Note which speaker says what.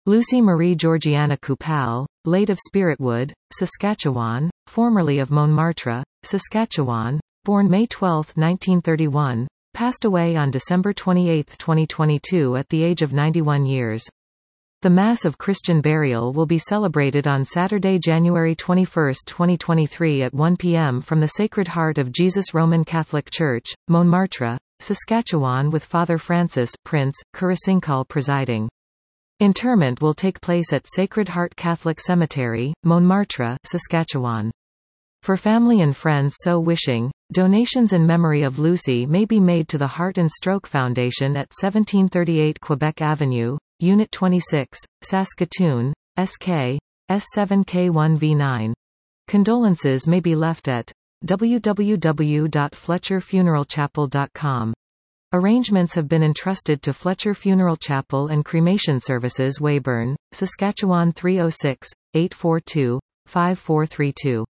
Speaker 1: Lucy Marie Georgiana Coupal, late of Spiritwood, Saskatchewan, formerly of Montmartre, Saskatchewan, born May 12, 1931, passed away on December 28, 2022 at the age of 91 years. The Mass of Christian burial will be celebrated on Saturday, January 21, 2023 at 1 p.m. from the Sacred Heart of Jesus Roman Catholic Church, Montmartre, Saskatchewan, with Father Francis Prince Kurasinkal presiding. Interment will take place at Sacred Heart Catholic Cemetery, Montmartre, Saskatchewan. For family and friends so wishing, donations in memory of Lucy may be made to the Heart and Stroke Foundation at 1738 Quebec Avenue, Unit 26, Saskatoon, SK, S7K1V9. Condolences may be left at www.fletcherfuneralchapel.com. Arrangements have been entrusted to Fletcher Funeral Chapel and Cremation Services, Weyburn, Saskatchewan 306-842-5432.